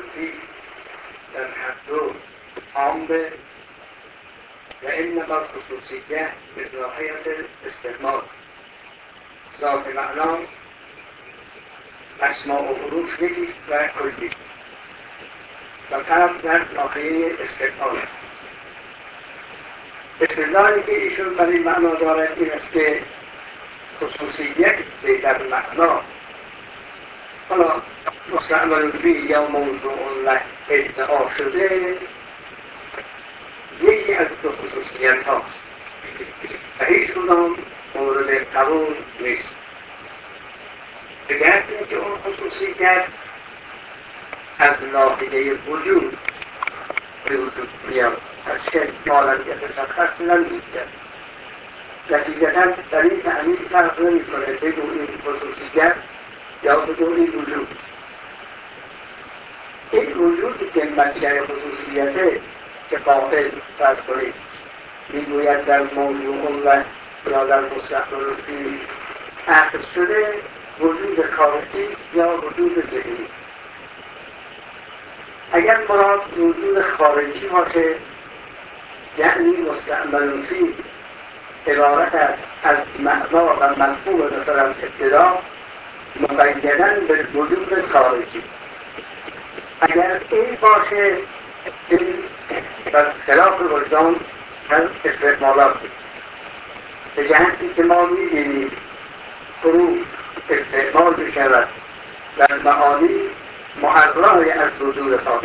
منفی در هر دو عام به و انما خصوصیت به ظاهریت استعمال ذات معنا اسماء و حروف یکیست و کلی و فرق در ناحیه استعمال. استدلالی که ایشون برای معنا دارد این است که خصوصیت در معنا حالا مستعمل فی یا موضوع له ادعا شده یکی از دو خصوصیت هاست و هیچ کدام مورد قبول نیست. بگرد اینکه اون خصوصیت از ناحیه وجود به وجود میاد از که مالکیت شخص نمی‌گوید. نتیجتاً در این تعمیل فرق نمی‌کنه بگو این خصوصیت یا بگو این وجود. این وجودی که منشأ خصوصیته که قائل فرض کنید میگوید در موضوع و یا در مستقبل فی اخذ شده وجود خارجی یا وجود ذهنی. اگر مراد وجود خارجی باشه یعنی مستعمل فی عبارت است از معنا و مفهوم مثلا ابتدا مقیداً به وجود خارجی. اگر این باشه این بر خلاف وجدان از استعمالات به جهتی که ما می‌بینیم حروف استعمال بشود در معانی معرای از وجود خارجی.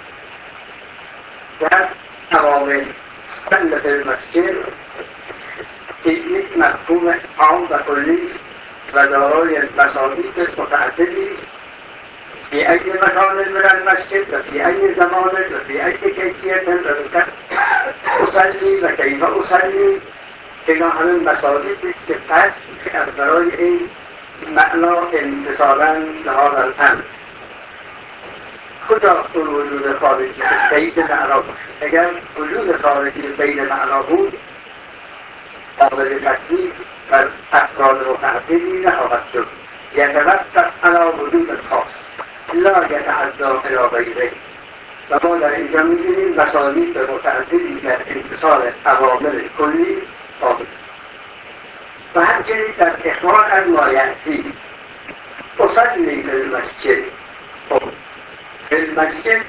در عوامل صلت المسجد یک مفهوم عام و کلی است و دارای مصادیق متعددی است فی ای مکان من المسجد و فی ای زمان و فی ای کیفیت و اصلی و کیف اصلی. اینا همه مصادیقی است که فرد از برای این معنا امتصالاً لحاظ الامر کجا اون وجود خارجی قید معنا باشه. اگر وجود خارجی قید معنا بود قابل تطبیق بر افراد متعددی نخواهد شد. یتوقف علی وجود خاص لا یتعدی الی غیره. و ما در اینجا می‌بینیم مصادیق متعددی در امتصال عوامل کلی قابل و همچنین در اخبار از مایعتی اصلی فی المسجد. فی المسجد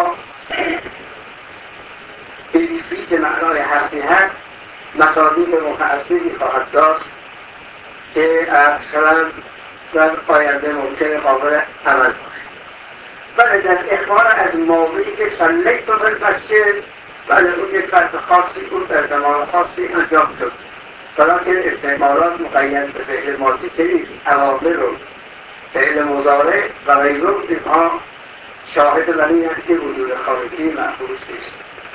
این فی که معنای حرفی هست مصادیق متعددی خواهد داشت که اصلا در آینده ممکن قابل عمل باشه. ولی در اخبار از موضوعی که صلیت فی المسجد ولی اون یک فرق خاصی اون در زمان خاصی انجام شد ولیکن استعمالات مقید به فعل ماضی که نیست. عوامل رو فعل مضارع و غیره اینها شاهد بر این است که وجود خارجی محفوظ نیست.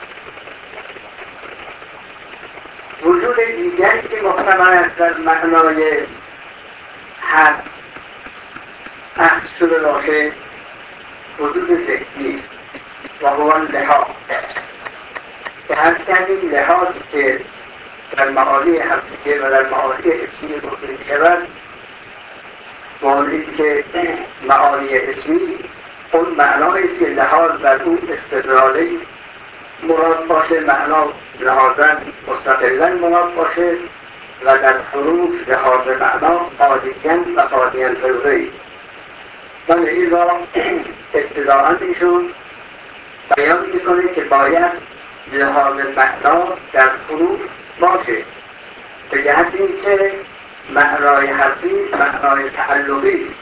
وجود دیگری که محتمل است در معنای حد اخذ شده باشه وجود ذهنی است و هو لحاظ که هست کردیم لحاظی که در معانی حقیقی و در معانی اسمی گفته می‌شود معنی که معانی اسمی اون معنایی است که لحاظ بر اون استدلالی مراد باشه معنا لحاظاً مستقلاً مراد باشه و در حروف لحاظ معنا قاضیاً و قاضیاً غیره. ولی این را ابتداءً ایشون بیان می‌کنه که باید لحاظ معنا در حروف باشه به جهت اینکه معنای حرفی معنای تعلقی است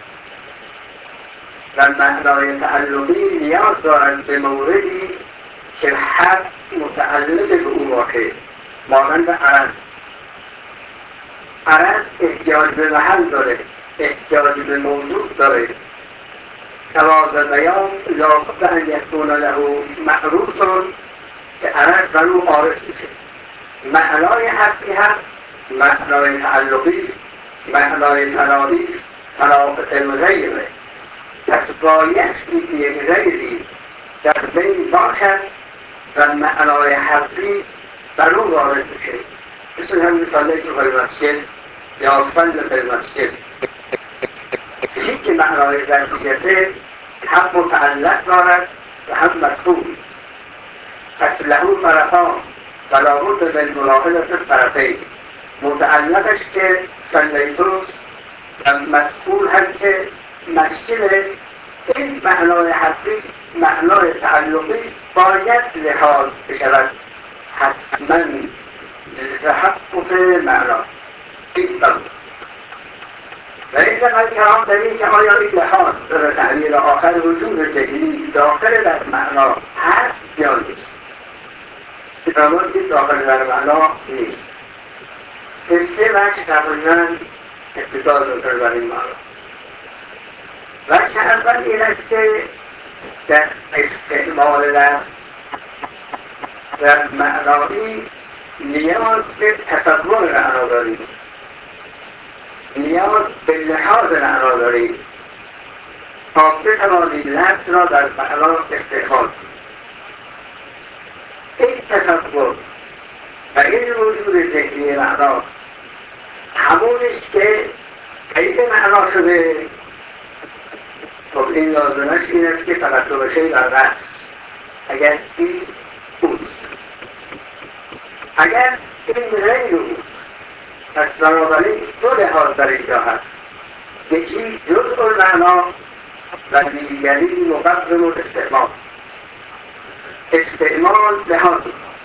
و معنای تعلقی نیاز دارد به موردی که حرف متعلق به او باشه. مانند عرض احتیاج به محل داره، احتیاج به موضوع داره. سواد بیان لابد ان یکون له معروف که عرض بر او عارض میشه. معنای حرفی هم معنای تعلقی است، معنای تلاقی است، تلاقت الغیره. پس بایستی که یک غیری در بین باشد و معنای حرفی بر او وارد میشه. مثل هم مثالی که فی مسجد یا صلی فی مسجد فی که معنای ظرفیته هم متعلق دارد و هم مدخول. پس له طرفان و لابد بالملاحظة الطرفین. متعلقش که صلیتوست و مدخول هم که مسجد، این معنای حرفی معنای تعلقی باید لحاظ بشود حتما لتحقق معنا. این بود و این دقیق کلام در این که آیا این لحاظ در تعلیل آخر وجود ذهنی داخل در معنا هست یا نیست. فرمان این داخل در معنا نیست. سه وجه تقریبا استدلال دارد بر این معنا. وجه اول این است که در استعمال در معنایی نیاز به تصور معنا داریم، نیاز به لحاظ معنا داریم تا بتوانیم لفظ را در معنا استعمال کنیم. این تصور و این وجود ذهنی معنا همونیست که قید معنا شده. خب این لازمش این است که تقدم شیء بر رأس. اگر این اوست، اگر این غیر اوست، پس بنابراین دو لحاظ در اینجا هست. یکی جزء المعنا و دیگری مقدم الاستعمال. استعمال لحاظ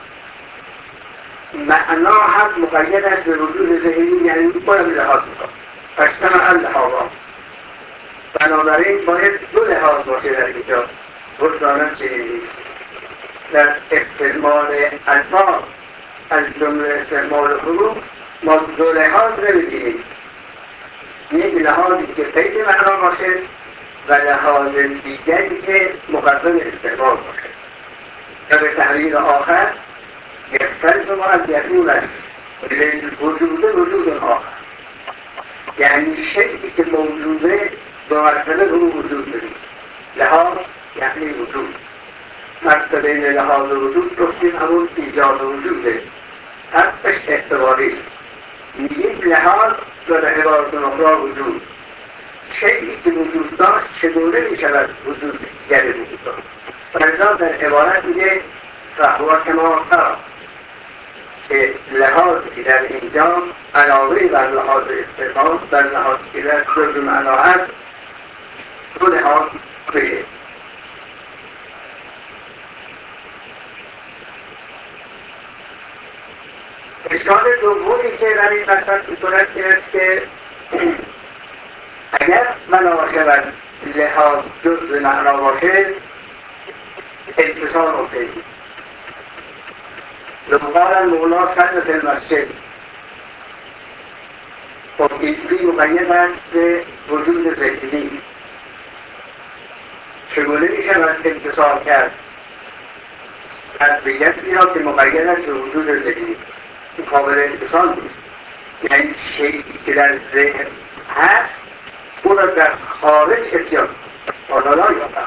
معنا هم مقید است به وجود ذهنی، یعنی باید لحاظ میکنم. پس سمع لحاظا، بنابراین باید دو لحاظ باشه در اینجا. بردانم چنین نیست. در استعمال الفاظ از جمله استعمال حروف ما دو لحاظ نمی‌بینیم. یک لحاظی که قید معنا باشه و لحاظ دیگری که مقدم استعمال باشه. و به تعبیر آخر یستلزم ان یکون وجود آخر، یعنی شیئی که موجوده دو مرتبه رو وجود داریم. لحاظ یعنی وجود. فرق بین لحاظ و وجود گفتیم همون ایجاد وجوده. حقش اعتباری است. یک لحاظ و به عبارت اخرى وجود. شیئی که وجود داشت چگونه می شود وجود دیگری وجود داشت. لذا در عبارت میگه فهو کما تری، که لحاظی در اینجا علاوه بر لحاظ استعمال در لحاظی که در کل معنا هست دو لحاظ بگه. اشکال دومی که در این مطلب می‌کند این است که اگر معنا شود لحاظ جزء معنا باشه اتصال مفید. لو قال المولا صل فی المسجد، خب این مقید است به وجود ذهنی. چگونه می شود اتصال کرد؟ تطبیقیتی را که مقید است به وجود ذهنی این قابل اتصال نیست. یعنی شیئی که در ذهن هست او را در خارج اتیان آنالا یابد.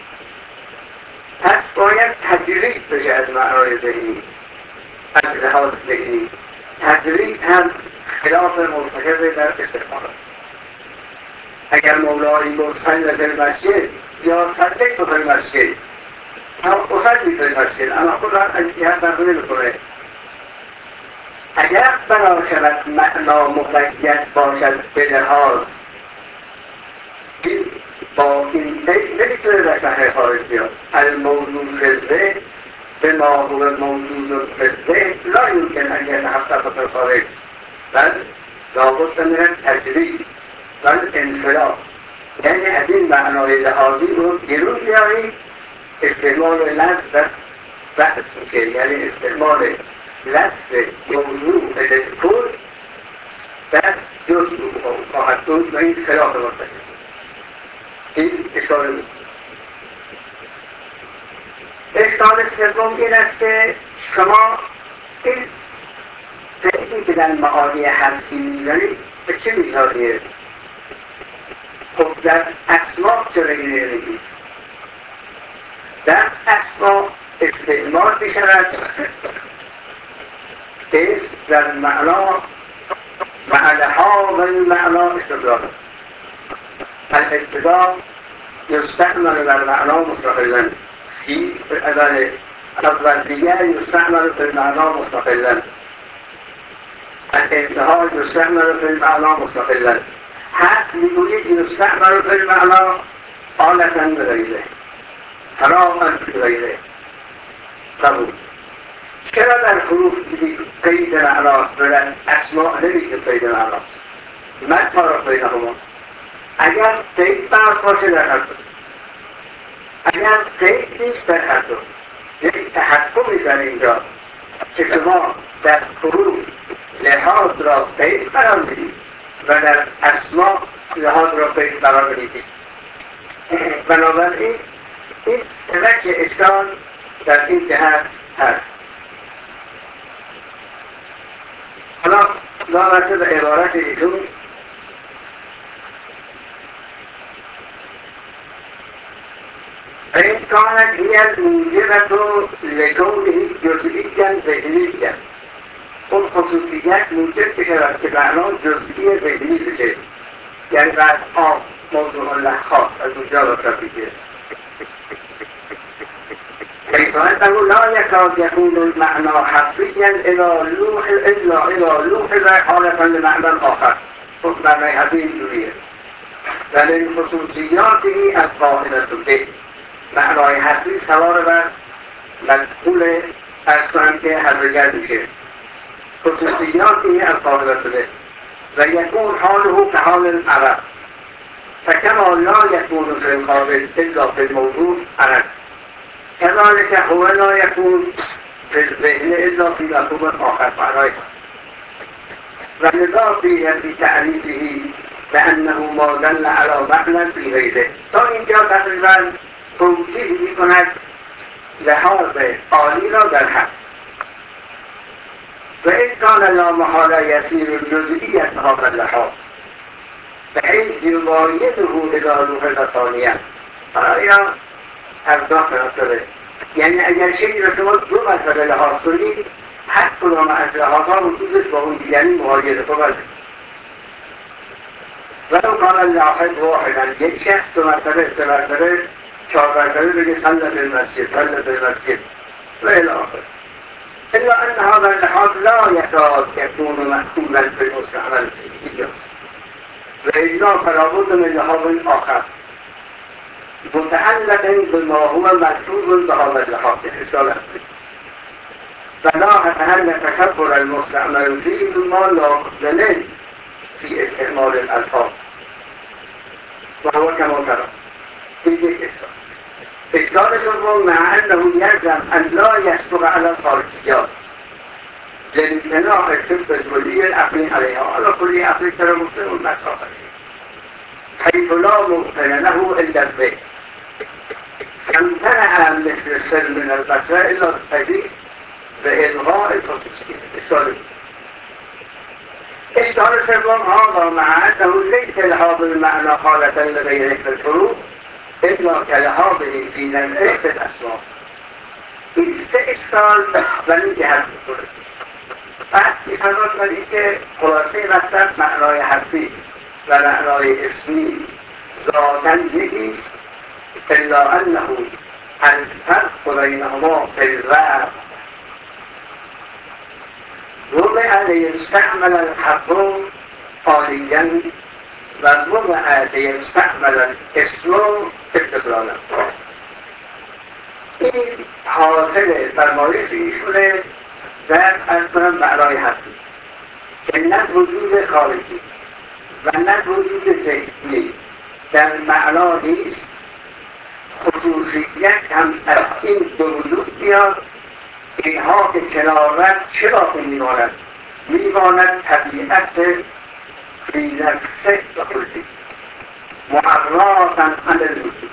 پس باید تجرید بشه از معنای ذهنی، از لحاظ ذهنی. تجرید هم خلاف مرتکز در استعمال. اگر مولایی گفت صلی فی المسجد یا صلیت فی المسجد، اصلی فی المسجد، اما خود را از جهت فرق نمی‌کنه. اگر بنا شود معنا مقید باشد به لحاظ، با این قید نمیتونه در صحنه خارج بیاد. الموضوع فی الذهن بما هو موجود فی الذهن لا یمکن ان یتحقق فی الخارج، بل لابد من التجرید و الانصراف. یعنی از این معنای لحاظی رو بیرون بیاریم. استعمال لفظ در بحث میشه، یعنی استعمال لفظ موضوع للکل در جزء خواهد بود و این خلاف مرتکز. این اشکال بود. اشکال سوم این است که شما این قیدی که در معانی حرفی میزنید به چه میزانیه؟ خب در اسما چرا اینه نمیگید؟ در اسما استعمال میشود اسم در معنا معناها و این معنا استدلال. الابتداء یستعمل در معنا مستقلا اول دیگر یستعمل فی المعنا مستقلا، الانتها یستعمل فی المعنا مستقلا. حد میگوید یستعمل فی المعنا آلتا بغیره، تماما بغیره. قبول. چرا در حروف قید معناست و در اسماء نمیگه قید معناست؟ من فرق بینهما. اگر قید فرق باشه در هر دو، اگر قید نیست در هر دو، یک تحکمی در اینجا که شما در حروف لحاظ را قید قرار میدید و در اسماء لحاظ را قید قرار میدید. بنابراین این سبک اشکال در این جهت هست. حالا لامسه به عبارت ایشون فإن كانت هي الموجبة لكونه جزئيا ذهنيا، اون خصوصیت موجب بشود که معنا جزئی ذهنی بشه، یعنی بعد موضوع الله خاص از اونجا را بگیره. كيف أنه لا يكاد يكون المعنى حرفيا إلا لوح حالة لمعنى آخر. خود معنی حرفی اینجوریه و من خصوصیاته القائلة به. معنای حرفی سوار بر مدخول ارز کنم که حرفگر میشه. خصوصیاته القائلة به و یکون حاله كحال العرب فكما لا يكون في القابل إلا في الموضوع عرب كذلك هو لا يكون في الذهن إلا في مفهوم آخر معناه. ولذا قيل في تعريفه بأنه ما دل على معنى في غيره. تا اینجا تقریبا توجیه می‌کند لحاظ عالی را در حق. و این کان لا محاله یسیر جزئیت هذا اللحاظ بحيث يباينه إلى لوح ثانية. آیا ارزاق ناصره، یعنی اگر شکل را شما دو مرتبه لحاظ کنید، هر کدام از لحاظها وجودش با اون دیگری مغایره کنید. ولو کان اللاحظ واحدا، یک شخص دو مرتبه، سه مرتبه، چهار مرتبه بگه صلی فی المسجد، صلی فی المسجد و الی آخر. الا ان هذا اللحاظ لا يكاد يكون مأخوذا في المستعمل في الإجاز وإلا فلا بد من لحاظ آخر متعلق بما هو ملحوظ بهذا اللحاظ. فلا أن تصور المستعمل فيه ما لا بد منه في استعمال الألفاظ وهو كما ترى. في إشكال سوم مع أنه يلزم أن لا يصدق على الخارجيات لامتناع الصفة الكلية العقلي عليها. على كل عقل ترى ممكن المسافة حيث لا ممكن له إلا الذهن. امتنع مثل السر من البصر إلا التجديد بإلغاء الخصوصية. إشكال سوم هذا مع أنه ليس لهذا المعنى حالة لغيره في الحروف إلا كلهذه في نزعه في الأسماء. این سه اشکال ولی جهت میکنه. بعد میفرماد ولی که خلاصه مطلب معنای حرفی و معنای اسمی ذاتاً یکیست، الا انه الفرق بینهما فی الوضع وضع لیستعمل الحرف عالیاً و وضع لیستعمل الاسم استقلالا. این حاصل فرمایش ایشونه در اصلا معنای حرفی که نه وجود خارجی و نه وجود ذهنی در معنا نیست. خصوصیت هم از این دو وجود بیاد. اینها که کنارت چرا که میماند طبیعت فی نفسه و کلی معراضاً عن الوجود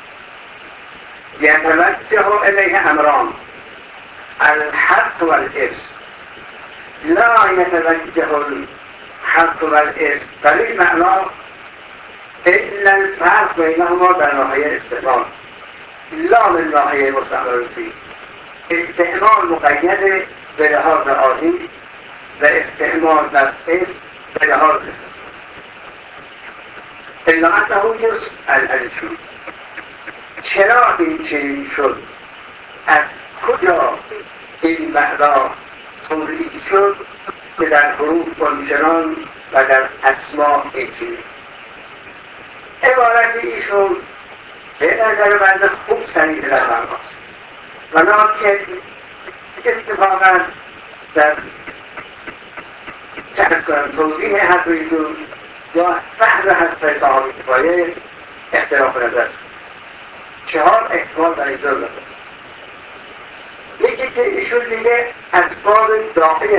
يتوجه إليه أمران الحق والاسم. لا يتوجه الحق والاسم فلي معنى إلا الفرق بينهما در ناحية استعمال لا من ناحية مستعمل فيه. استعمال مقيد بلحاظ عادي و استعمال در اسم بلحاظ اسم. إلا أنه يسأل عن شو چرا این چنین شد از کجا این معنا تولید شد که در حروف آنچنان و در اسما اینچنین؟ عبارت ایشون به نظر بنده خوب سریع در معناست، ولیکن اتفاقا در توضیح حرف ایشون یا فهم حرف صحابه کفایه اختلاف نظر. 4 احتمال در اینجا داره. یکی که ایشون میگه اسباب داعی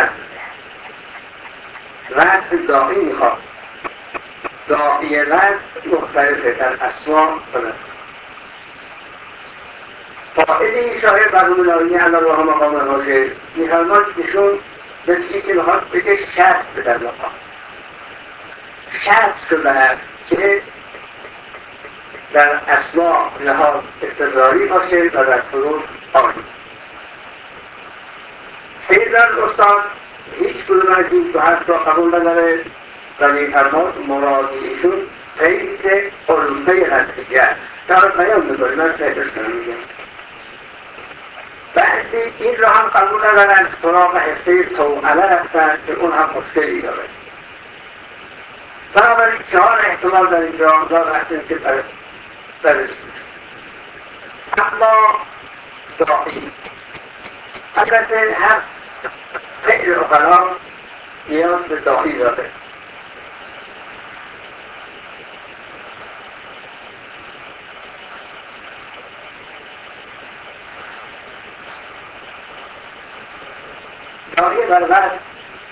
وزن داعی میخواد. داعی وزن مختلفه در اسما کنه. قائدی شاعر برون العالی علی الله مقام باشه میفرماد ایشون مثلی که میخواد بگه شرط در مقام شرط شده است که در اسما لحاظ استقراری باشه و در حروف آنی. سیدان استاد هیچ کدوم از این دو حرف را قبول نداره و میفرماد مراد ایشون قید علومه هستگی است. دارد بیان میکنه، من فهرست کنم میگم. بعضی این را هم قبول ندارن، سراغ حصه توعله رفتن که اون هم مشکلی داره. بنابراین 4 احتمال در اینجا دار هستیم که بررسی میشه. اما داعی البته هر فعل اقلا نیاز به داعی داره. داعی بر وزن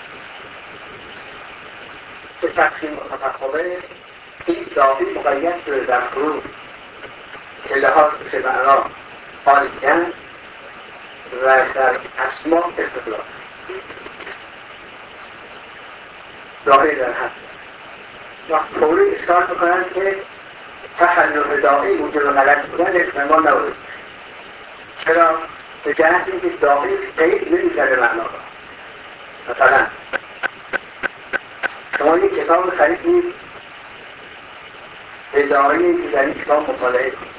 که تقسیم متفقه این داعی مقید شده در حروف که لحاظ بشه معنا خارجی‌اند و در اسما استقلال. داعی در هست وقت طوری اشکال میکنن که تخلف داعی موجب غلط بودن استعمال نبود. چرا؟ به جهت اینکه داعی قید نمیزده معنا را. مثلا شما یک کتاب خریدید به داعی که در این کتاب مطالعه کنید،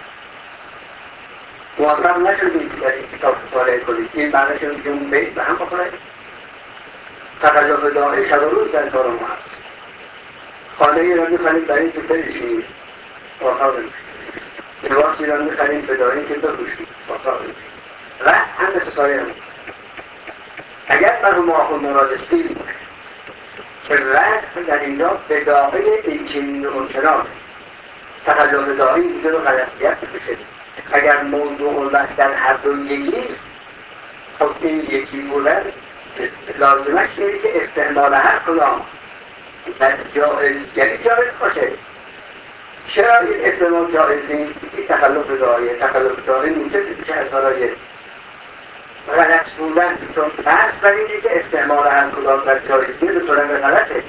موفق نشدید در این کتاب مطالعه کنید، این معنی شد که اون بیت به هم بخورد. تخلف داعی شب و روز در کار ما هست. خانه‌ای را می‌خرید برای اینکه بنشینید، موفق نمیشید. لباسی را می‌خرید به داعی که بپوشید، موفق نمیشید. رأس هم مثل سایه هم. اگر مرحوم آخوند مرادش این که رأس در اینجا به داعی این چنین و اونچنان تخلف داعی اینجا رو غلطیت بشه. اگر موضوع وقت در هر دو یکیست، خب این یکی بودن لازمش اینه که استعمال هر کدام در جایز جایز باشه. چرا این استعمال جایز نیست؟ این تخلف داعی موجب میشه از برای غلط بودن، چون فرض بر اینه که استعمال هر کدام در جایزی به صورت غلطه.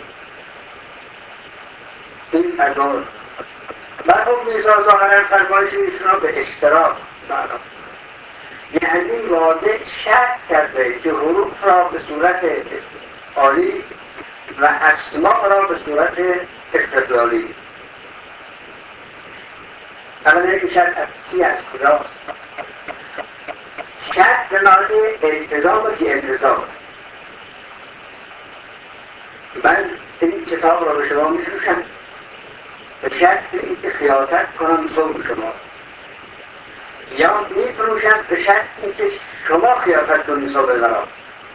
این از اون مرحوم میرزا ظاهرا فرمایش ایشون را به اشتراک معنا، یعنی واضح شرط کرده که حروف را به صورت عالی و اسماء را به صورت استقلالی. اولا این شرط از چی از کجاست؟ شرط به معنی التزام که التزام. من این کتاب را به شما می‌فروشم به شرط اینکه خیانت کنم صوب شما، یا می‌فروشم به شرط اینکه شما خیانت کنید صوب مرا.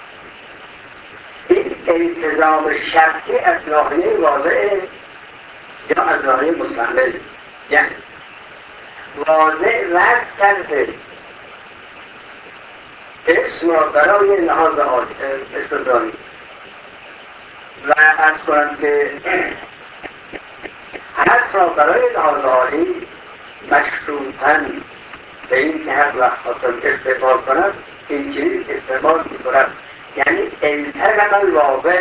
این التزام شرطی از ناحیه واضحه یا از ناحیه مستعمل؟ یعنی واضح رد کرده اسم را برای لحاظ استقلالی و عرض کنم که حرف را برای لحاظ عالی مشروطاً به این که هر وقت خواستم استعمال کنم این چیز استعمال میکنم، یعنی التزم الواقع.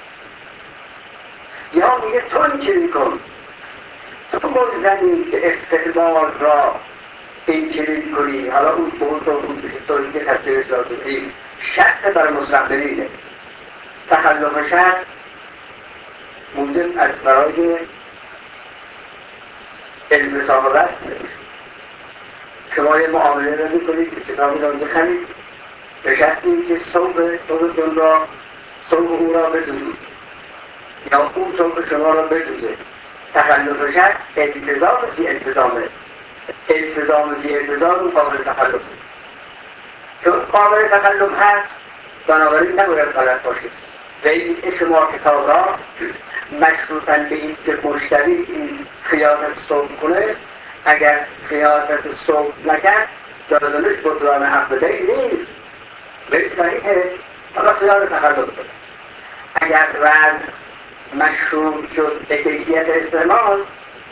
یا میگه تو این چیزی کن، تو ملزمی که استقبال را این چنین کنی. حالا اون بهت و اون طوری که تصویرش لازم نیست، شرط بر مستقبلینه. تخلف شرط موجب از برای التزام رسم نمیشه. شما یه معامله رو میکنید که کتابی رو بخرید به شرطی که صبح خودتون را صبح او را بدونید یا اون صبح شما را بدونه. تخلف شرط التزام بی التزامه، التزام بی التزام قابل تخلف، چون قابل تخلف هست بنابراین نباید غلط باشید. و این شما کتاب را مشروطاً به این که مشتری این خیانت صبح کنه، اگر خیانت صبح نکرد لازمش بطلان عقد بی نیست، بی صحیحه، حالا خیانت تخلف کنه. اگر وضع مشروط شد به کیفیت استعمال،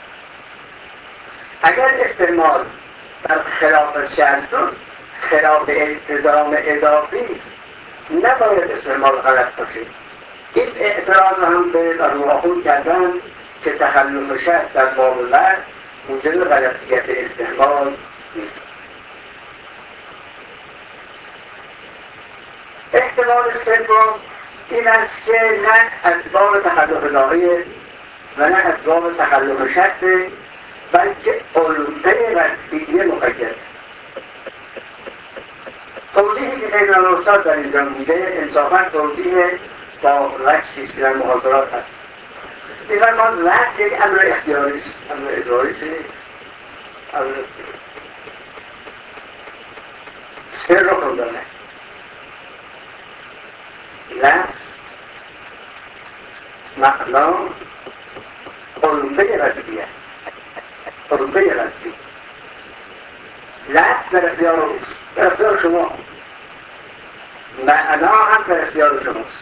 اگر استعمال در خلاف شرط شد، خلاف التزام اضافی است، نباید استعمال غلط باشه. این اعتراض هم به روحون کردن که تخلف شرط در باب وضع موجب غلطیت استعمال نیست. احتمال سوم این است که نه اسباب تخلف لاغیه و نه اسباب تخلف شرطه، بلکه علومه وضعیه مقید. توضیحی که سیدنا استاد در اینجا میده انصافا توضیح با وجهی که در محاضرات هست. می‌فرماید وضع یک امر اختیاری است، امر اجباری نیست، امر اختیاری. سه رکن داره: لفظ، معنا، علومه وضعیه. علومه وضعیه لفظ در اختیار اوست، در اختیار شما. معنا هم در اختیار شماست.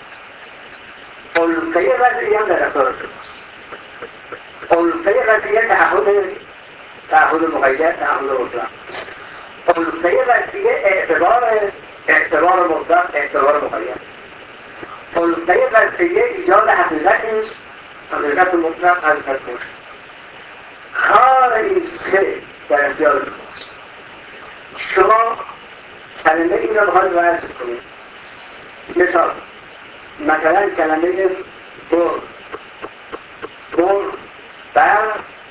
علومه وضعیه هم در اختیار شماست. علومه وضعیه تعهد مقید، تعهد مطلق. علومه وضعیه اعتبار مطلق، اعتبار مقید. علومه وضعیه ایجاد حقیقتی است، حقیقت مطلق، حقیقت مطلق. کار این سه در اختیار شماست. شما کلمه این را بخواهید وضع کنید. مثلا کلمه بر، بر،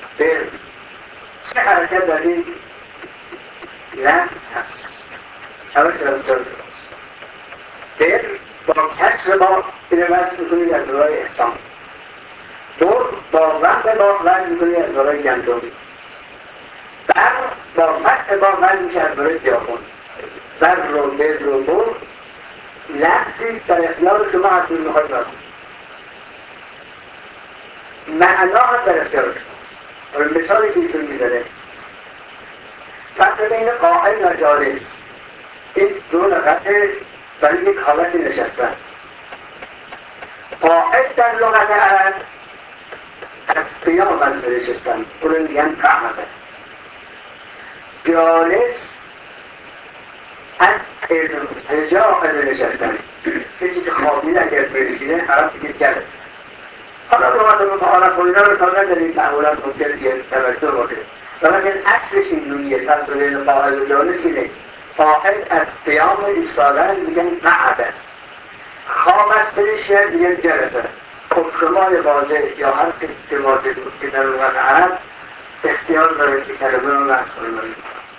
سه حرکت در این لفظ هست. اول که در اختیار شماست. بر با کسر با این وضع میکنید از برای احسان. بر با وقت با وضع میکنید از برای گندمی. بر با فتح با وضع میشه از برای بیابان. بر رو بر رو بر لفظیست در اختیار شما هر کنید میخواید وضع. معنا هم در اختیار شما. مثالی که ایشون میزنه فرق بین قائل و جالس، این دو لغت برای یک حالت نشستن. قائل در لغت عرب از قیام از نشستن، اونو میگن قعده. جالس از ارتجاع نشستن، کسی که خوابید اگر بنشینه عرب دیگه جلس. حالا لغت متعارف و اینا رو تا ندارید معمولا ممکن یه توجه باشه، ولیکن اصلش اینجوریه. فرق بین قائل و جالس اینه: قائل از قیام ایستادن میگن قعده، خواب از بنشینه میگن جلسه. خب شما واضح یا هر کسی که واضح بود که در لغت عرب اختیار داره که کلمه رو وضع کنه.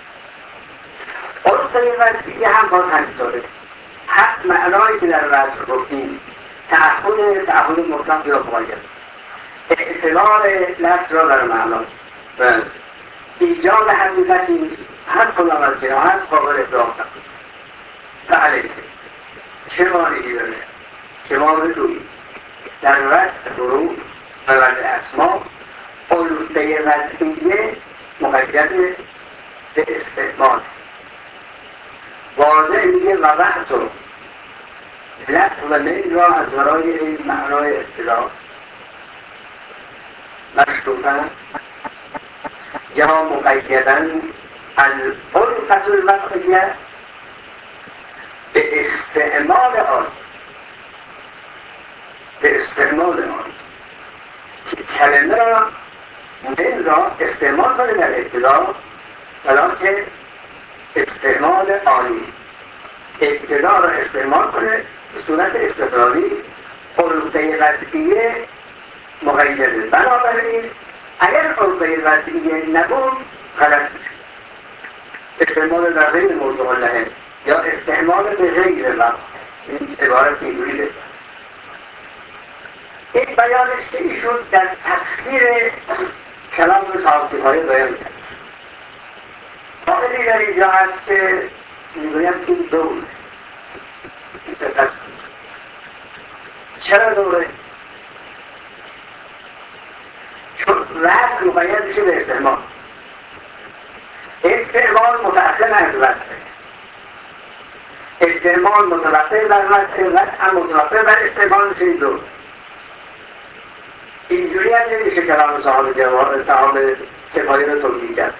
علومه وضعیه هم باز همینطوره. حق معنایی که در وضع گفتیم تعهد مطلق یا مقید، اعتبار لفظ را در معنا و ایجاد حقیقتی هر کدام از اینا هست قابل ادراک نکنید. فعلیه چه مانعی داره؟ چه مانعی دوید در وضع حروف و وضع اسما علومه وضعیه مقید به استعمال. واضح میگه وضعتو لفظ و من را از برای این معنای اطلاع مشروطن یا مقیدن الالفت الوضعیه به استعمال آن، به استعمال آن که کلمه را من را استعمال کنه در ابتدا، ولیکن استعمال آنی ابتدا را استعمال کنه به صورت استقرالی. علومه وضعیه مقیده. بنابراین اگر علومه وضعیه نبود غلط میشه. استعمال در غیر موضوع لحن یا استعمال به غیر وقت، این عبارت اینجوری بده. این بیان است که ایشون در تفسیر کلام صاحب کفایه بیان کرد. قائلی در اینجا هست که میگوید این دور چرا دوره؟ چون وزن مقید میشه به استعمال. استعمال متأثر از وزنه، استعمال متوقع بر وزنه، وزن متوقع بر استعمال میشه این دور. اینجوری هم نمیشه کلام صاحب کفایه رو توجیه کرد.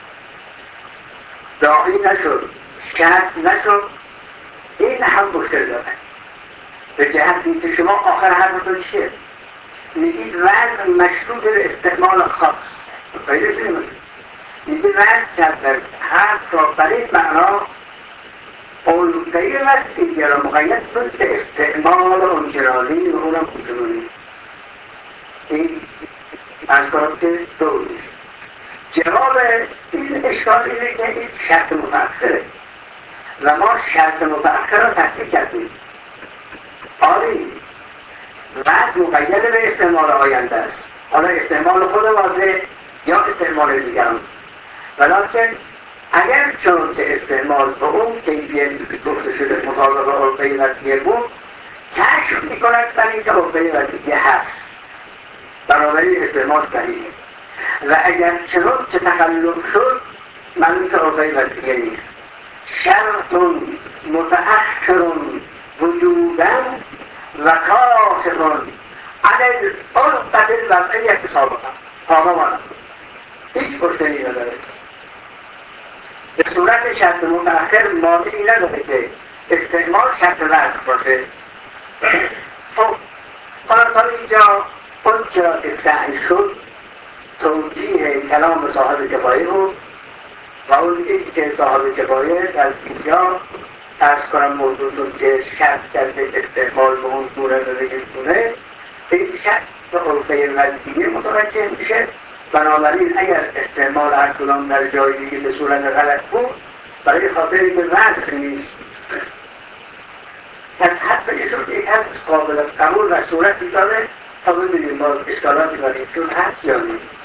داعی نشد، شرط نشد، این هم مشکل داره. به جهتی که شما آخر حرفتون چیه؟ میگید وزن مشروط به استعمال خاص. فایده چی نمیشه؟ میگید وزن کرد حرف را بر این معنا اولویه وزن دیگر را مقید کنید به استعمال انجرانی و اونم کنجرانی. این از کنم که دور میشه. جواب این اشکال اینه که این شرط متأخره و ما شرط متأخر را تصدیق کردیم. آری وقت مقید به استعمال آینده است، حالا استعمال خود واضح یا استعمال دیگران، ولیکن اگر چون که استعمال به اون کیفیتی که گفته شده مطابق عرفه وضعیه بود کشف میکند در اینکه عرفه وضعیه هست، بنابراین استعمال صحیحه. و اگر چنون که تخلف شد معلوم که عرفه وضعیه نیست. شرط متأخر وجودا و کاشف عن العرفة الوضعیة سابقا تماما هیچ مشکلی نداره. به صورت شرط متأخر مانعی نداره که استعمال شرط وضع باشه. خب تا اینجا اون که سعی شد توجیه کلام صاحب کفایه بود و اون این که صاحب کفایه در اینجا ارز کنم موضوع شد که شرط کرده استعمال به اون گونه و این گونه، این شرط به عرفه وضعیه متوجه میشه. بنابراین اگر استعمال هر کدام در جای دیگه به صورت غلط بود برای خاطری که وضع نیست، پس حتی ایشون یک حد قابل قبول و صورتی داره تا ببینیم باز اشکالاتی برای ایشون هست یا نیست.